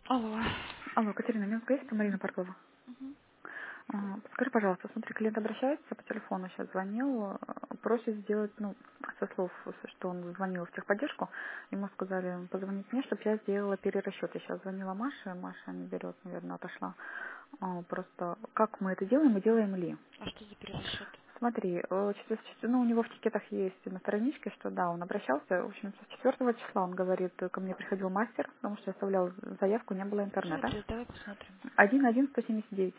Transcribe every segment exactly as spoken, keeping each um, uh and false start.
Алло. Алло, Катерина, минутка есть? Это Марина Паркова. Мгм. А, Скажи, пожалуйста, смотри, клиент обращается по телефону, сейчас звонил, э, просит сделать, ну, со слов, что он звонил в техподдержку, ему сказали позвонить мне, чтобы я сделала перерасчет. Я сейчас звонила Маше, Маша не берет, наверное, отошла. А, Просто как мы это делаем, мы делаем ли? А что за перерасчет? Смотри, э, четвер- чет- ну, у него в тикетах есть на страничке, что да, он обращался, в общем, с четвертого числа, он говорит, ко мне приходил мастер, потому что я оставлял заявку, не было Скажи интернета. адрес, давай посмотрим. один один сто семьдесят девять.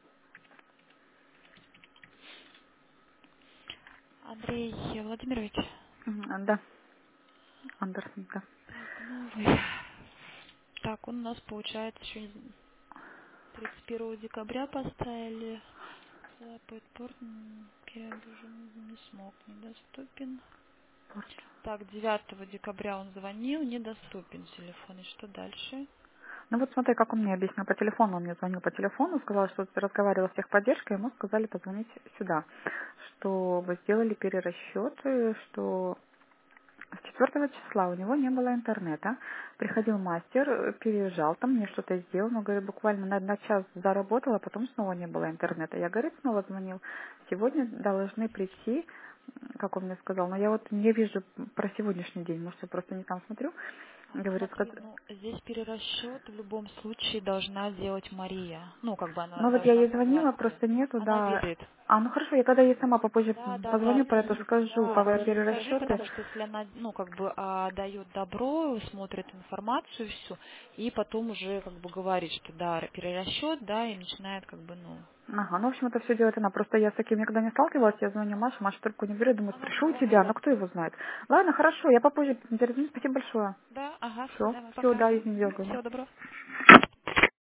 Андрей Владимирович. Мгм, Да, Андерсон, да. Так, новый. Так, он у нас получается еще не- тридцать первого декабря поставили. Запад перегружен, не смог, недоступен. Порт. Так, девятого декабря он звонил, недоступен телефон. И что дальше? Ну вот смотри, как он мне объяснил по телефону, он мне звонил по телефону, сказал, что разговаривал с техподдержкой, ему сказали позвонить сюда, что вы сделали перерасчеты, что с четвертого числа у него не было интернета, приходил мастер, э, переезжал там, мне что-то сделал, но, говорит, буквально на, на час заработал, а потом снова не было интернета. Я, говорит, снова звонил. Сегодня должны прийти, м, как он мне сказал, но я вот не вижу про сегодняшний день, может, я просто не там смотрю. А, Говорит, смотри, сказ- ну, здесь перерасчет в любом случае должна делать Мария. Ну, как бы она ну вот я должна ей в звонила, курсе. просто нету, Она да. ведает. А, ну хорошо, я тогда ей сама попозже Да, да, да, позвоню про это, ты, скажу, да, по ты ей скажи, перерасчеты. потому что если она, ну, как бы а, дает добро, смотрит информацию всю, и потом уже как бы говорит, что да, перерасчет, да, и начинает как бы, ну, Ага, ну, в общем, это все делает она. Просто я с таким никогда не сталкивалась. Я звоню Маше, Маша трубку не берет, думаю, она спрошу у позвонит. тебя, но кто его знает. Ладно, хорошо, я попозже перезвоню. Спасибо большое. Да, ага, все, Все, давай, все, пока. да, извини, дергаю, да. Всего доброго.